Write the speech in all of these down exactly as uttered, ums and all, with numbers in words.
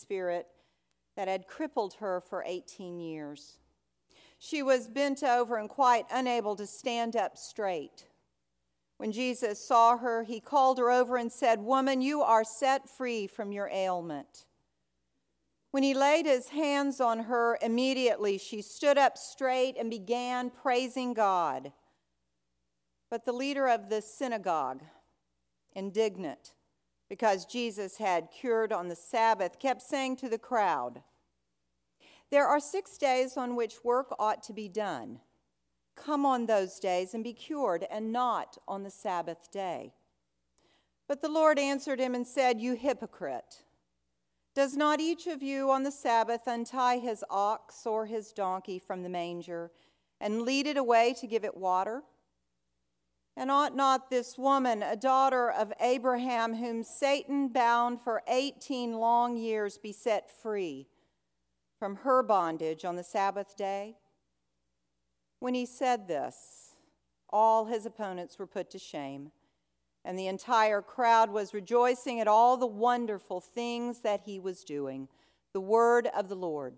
spirit that had crippled her for eighteen years. She was bent over and quite unable to stand up straight. When Jesus saw her, he called her over and said, "Woman, you are set free from your ailment." When he laid his hands on her, immediately she stood up straight and began praising God. But the leader of the synagogue, indignant because Jesus had cured on the Sabbath, kept saying to the crowd, "There are six days on which work ought to be done. Come on those days and be cured, and not on the Sabbath day." But the Lord answered him and said, "You hypocrite! Does not each of you on the Sabbath untie his ox or his donkey from the manger and lead it away to give it water? And ought not this woman, a daughter of Abraham, whom Satan bound for eighteen long years, be set free from her bondage on the Sabbath day?" When he said this, all his opponents were put to shame, and the entire crowd was rejoicing at all the wonderful things that he was doing. The word of the Lord.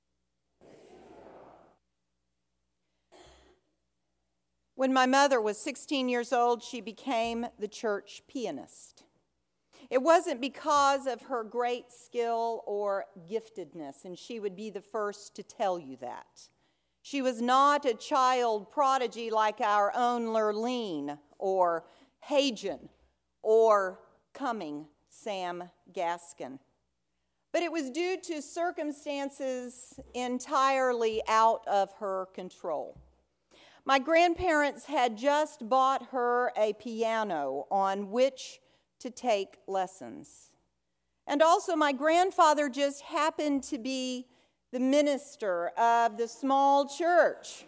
When my mother was sixteen years old, she became the church pianist. It wasn't because of her great skill or giftedness, and she would be the first to tell you that. She was not a child prodigy like our own Lurleen or Hagen or Cumming Sam Gaskin. But it was due to circumstances entirely out of her control. My grandparents had just bought her a piano on which to take lessons. And also my grandfather just happened to be the minister of the small church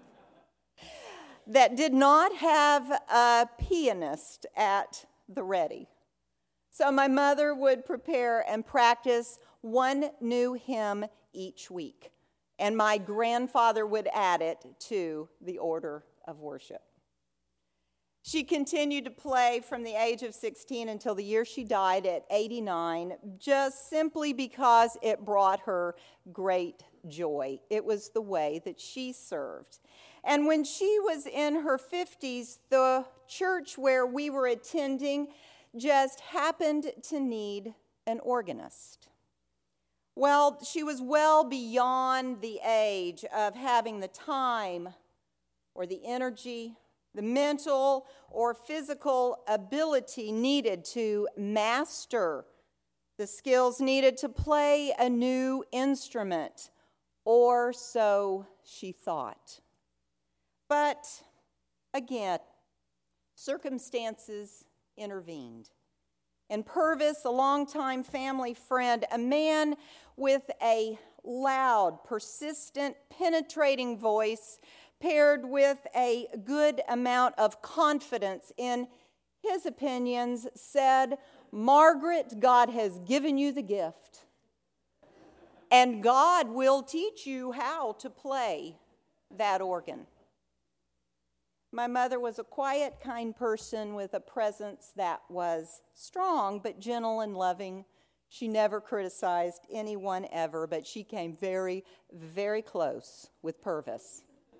that did not have a pianist at the ready. So my mother would prepare and practice one new hymn each week, and my grandfather would add it to the order of worship. She continued to play from the age of sixteen until the year she died at eighty-nine, just simply because it brought her great joy. It was the way that she served. And when she was in her fifties, the church where we were attending just happened to need an organist. Well, she was well beyond the age of having the time or the energy, the mental or physical ability needed to master the skills needed to play a new instrument, or so she thought. But again, circumstances intervened. And Purvis, a longtime family friend, a man with a loud, persistent, penetrating voice, paired with a good amount of confidence in his opinions, said, "Margaret, God has given you the gift, and God will teach you how to play that organ." My mother was a quiet, kind person with a presence that was strong but gentle and loving. She never criticized anyone ever, but she came very, very close with Purvis.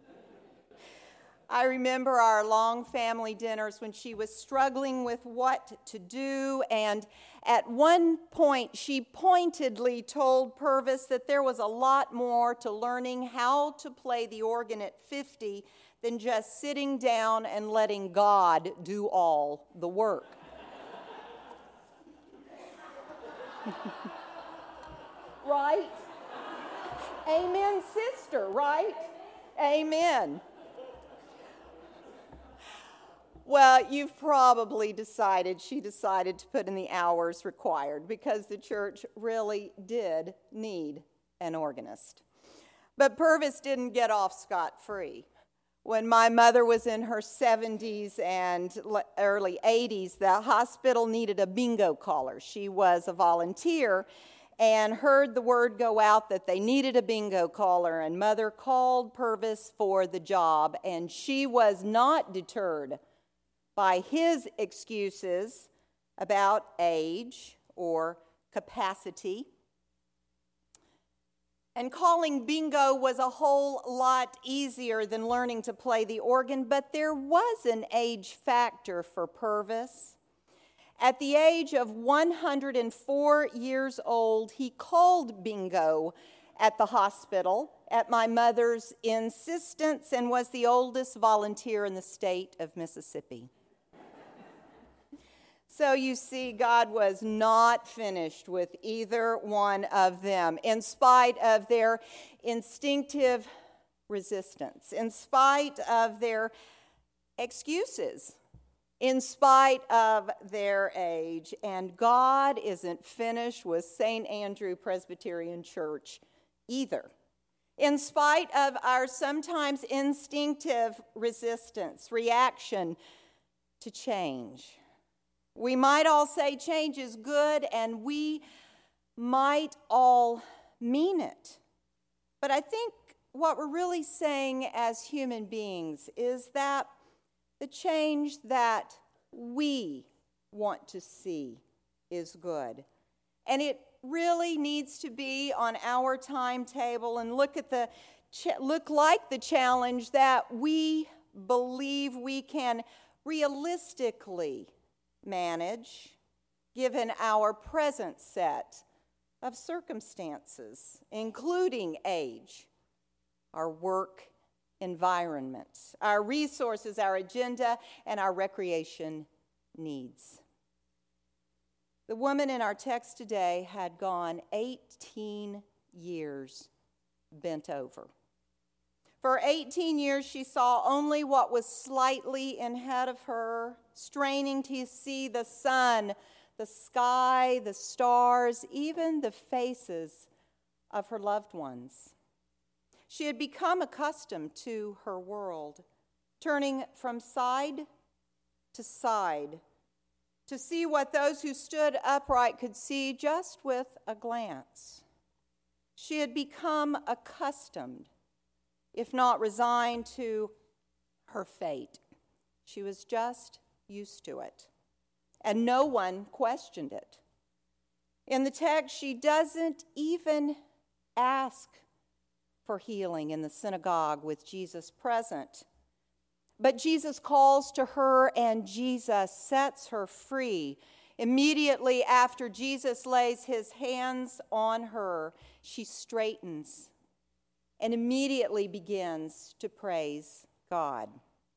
I remember our long family dinners when she was struggling with what to do, and at one point she pointedly told Purvis that there was a lot more to learning how to play the organ at fifty than just sitting down and letting God do all the work. Right? Amen, sister, right? Amen. Well, you've probably decided, she decided to put in the hours required because the church really did need an organist. But Purvis didn't get off scot-free. When my mother was in her seventies and early eighties, the hospital needed a bingo caller. She was a volunteer and heard the word go out that they needed a bingo caller, and Mother called Purvis for the job, and she was not deterred by his excuses about age or capacity. And calling bingo was a whole lot easier than learning to play the organ, but there was an age factor for Purvis. At the age of one hundred four years old, he called bingo at the hospital at my mother's insistence and was the oldest volunteer in the state of Mississippi. So you see, God was not finished with either one of them, in spite of their instinctive resistance, in spite of their excuses, in spite of their age. And God isn't finished with Saint Andrew Presbyterian Church either. In spite of our sometimes instinctive resistance, reaction to change. We might all say change is good, and we might all mean it. But I think what we're really saying as human beings is that the change that we want to see is good. And it really needs to be on our timetable and look at the look like the challenge that we believe we can realistically manage given our present set of circumstances, including age, our work environment, our resources, our agenda, and our recreation needs. The woman in our text today had gone eighteen years bent over. For eighteen years, she saw only what was slightly ahead of her, straining to see the sun, the sky, the stars, even the faces of her loved ones. She had become accustomed to her world, turning from side to side to see what those who stood upright could see just with a glance. She had become accustomed, if not resigned, to her fate. She was just used to it, and no one questioned it. In the text, she doesn't even ask for healing in the synagogue with Jesus present. But Jesus calls to her, and Jesus sets her free. Immediately after Jesus lays his hands on her, she straightens and immediately begins to praise God.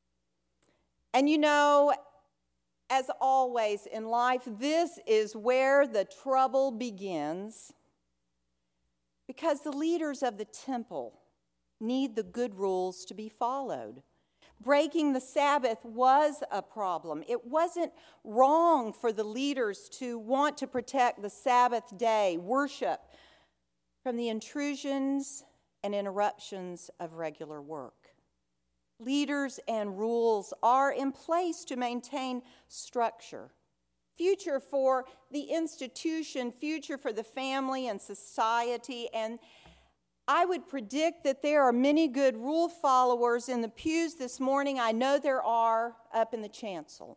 And you know, as always in life, this is where the trouble begins, because the leaders of the temple need the good rules to be followed. Breaking the Sabbath was a problem. It wasn't wrong for the leaders to want to protect the Sabbath day, worship, from the intrusions and interruptions of regular work. Leaders and rules are in place to maintain structure, future for the institution, future for the family and society. And I would predict that there are many good rule followers in the pews this morning. I know there are up in the chancel.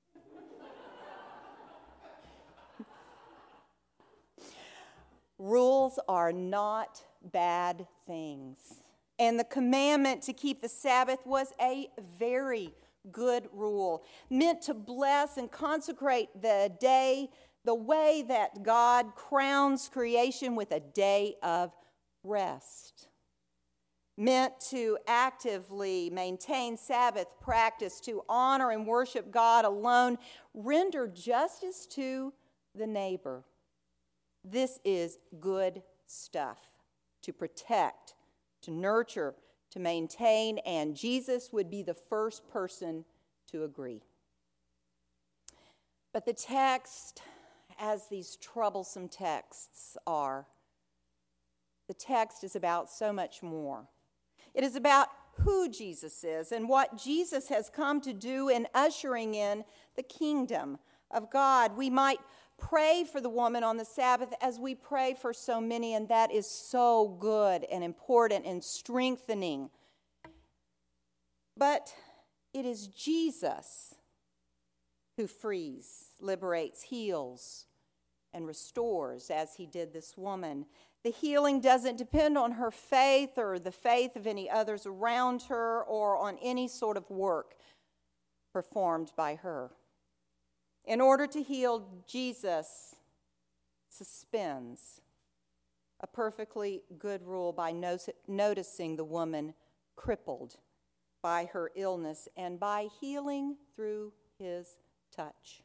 Rules are not bad things. And the commandment to keep the Sabbath was a very good rule, meant to bless and consecrate the day the way that God crowns creation with a day of rest. Meant to actively maintain Sabbath practice, to honor and worship God alone, render justice to the neighbor. This is good stuff to protect, to nurture, to maintain, and Jesus would be the first person to agree. But the text, as these troublesome texts are, the text is about so much more. It is about who Jesus is and what Jesus has come to do in ushering in the kingdom of God. We might pray for the woman on the Sabbath as we pray for so many, and that is so good and important and strengthening. But it is Jesus who frees, liberates, heals, and restores, as he did this woman. The healing doesn't depend on her faith or the faith of any others around her or on any sort of work performed by her. In order to heal, Jesus suspends a perfectly good rule by no- noticing the woman crippled by her illness and by healing through his touch.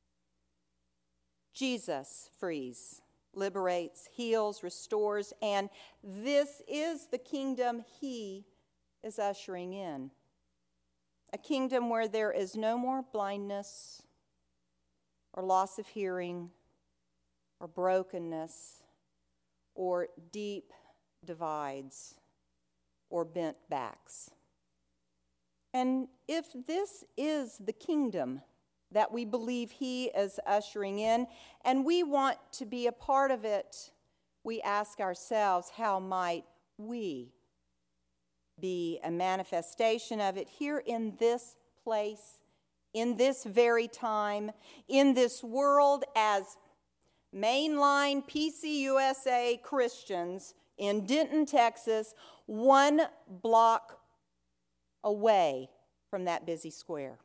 Jesus frees, liberates, heals, restores, and this is the kingdom he is ushering in. A kingdom where there is no more blindness or loss of hearing or brokenness or deep divides or bent backs. And if this is the kingdom that we believe he is ushering in, and we want to be a part of it, we ask ourselves, how might we be a manifestation of it here in this place, in this very time, in this world, as mainline P C U S A Christians in Denton, Texas, one block away from that busy square?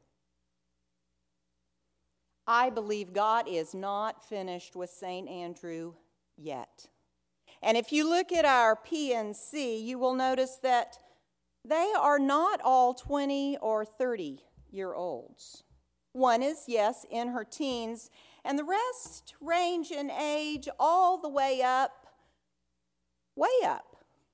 I believe God is not finished with Saint Andrew yet. And if you look at our P N C, you will notice that they are not all twenty or thirty year olds. One is, yes, in her teens, and the rest range in age all the way up, way up.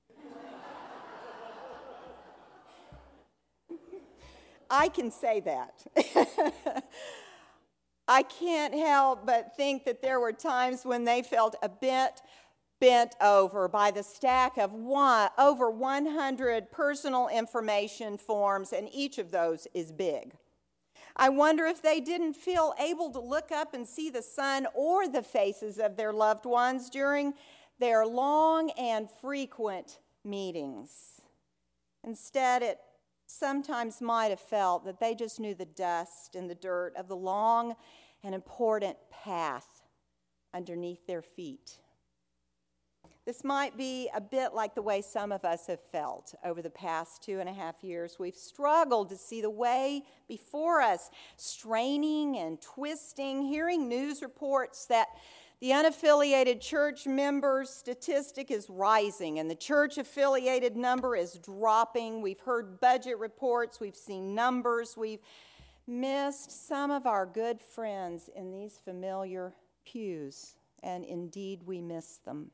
I can say that. I can't help but think that there were times when they felt a bit bent over by the stack of one, over one hundred personal information forms, and each of those is big. I wonder if they didn't feel able to look up and see the sun or the faces of their loved ones during their long and frequent meetings. Instead, it sometimes might have felt that they just knew the dust and the dirt of the long and important path underneath their feet. This might be a bit like the way some of us have felt over the past two and a half years. We've struggled to see the way before us, straining and twisting, hearing news reports that the unaffiliated church members statistic is rising and the church-affiliated number is dropping. We've heard budget reports. We've seen numbers. We've missed some of our good friends in these familiar pews, and indeed we miss them.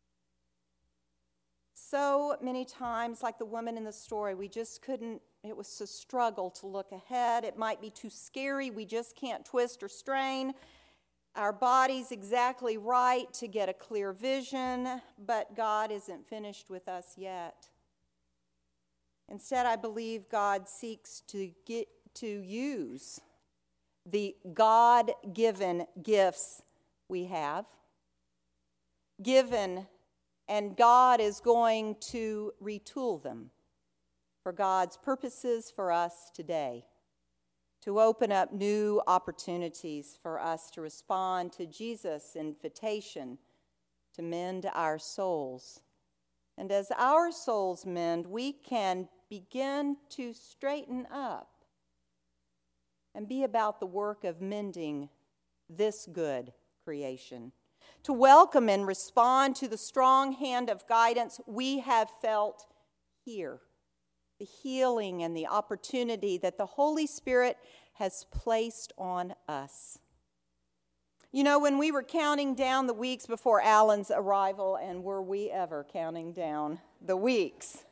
So many times, like the woman in the story, we just couldn't, it was a struggle to look ahead. It might be too scary. We just can't twist or strain our bodies exactly right to get a clear vision, but God isn't finished with us yet. Instead, I believe God seeks to get to use the God-given gifts we have, given, and God is going to retool them for God's purposes for us today, to open up new opportunities for us to respond to Jesus' invitation to mend our souls. And as our souls mend, we can begin to straighten up and be about the work of mending this good creation, to welcome and respond to the strong hand of guidance we have felt here, the healing and the opportunity that the Holy Spirit has placed on us. You know, when we were counting down the weeks before Alan's arrival, and were we ever counting down the weeks?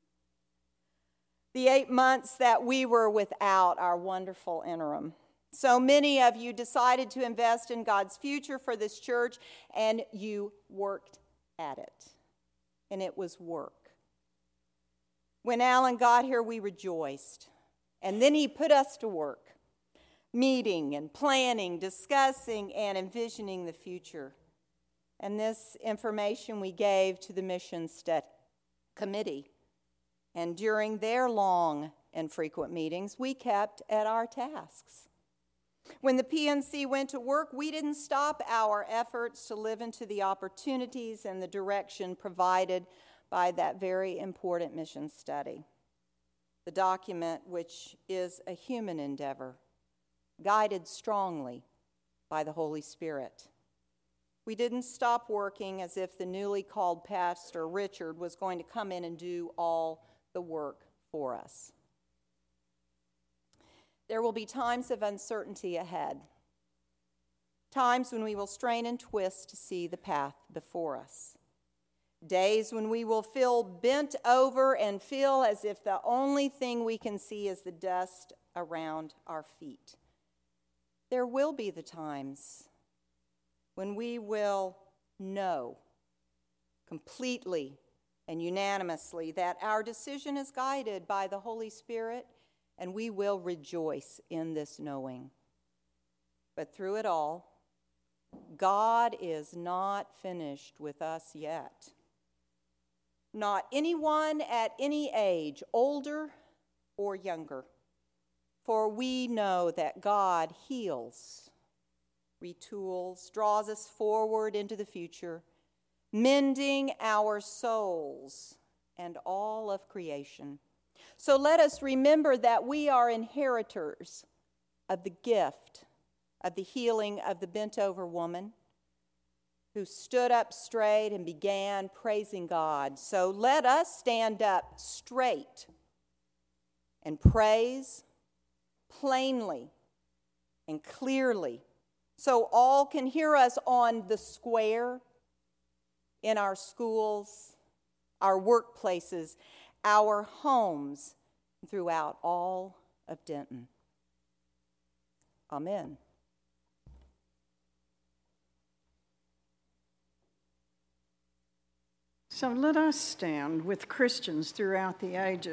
The eight months that we were without our wonderful interim. So many of you decided to invest in God's future for this church, and you worked at it. And it was work. When Alan got here, we rejoiced. And then he put us to work, meeting and planning, discussing, and envisioning the future. And this information we gave to the mission study committee. And during their long and frequent meetings, we kept at our tasks. When the P N C went to work, we didn't stop our efforts to live into the opportunities and the direction provided by that very important mission study. The document, which is a human endeavor, guided strongly by the Holy Spirit. We didn't stop working as if the newly called Pastor Richard was going to come in and do all the work for us. There will be times of uncertainty ahead, times when we will strain and twist to see the path before us, days when we will feel bent over and feel as if the only thing we can see is the dust around our feet. There will be the times when we will know completely and unanimously that our decision is guided by the Holy Spirit, and we will rejoice in this knowing. But through it all, God is not finished with us yet. Not anyone at any age, older or younger. For we know that God heals, retools, draws us forward into the future, mending our souls and all of creation. So let us remember that we are inheritors of the gift of the healing of the bent-over woman who stood up straight and began praising God. So let us stand up straight and praise plainly and clearly so all can hear us on the square, in our schools, our workplaces, our homes, throughout all of Denton. Amen. So let us stand with Christians throughout the ages.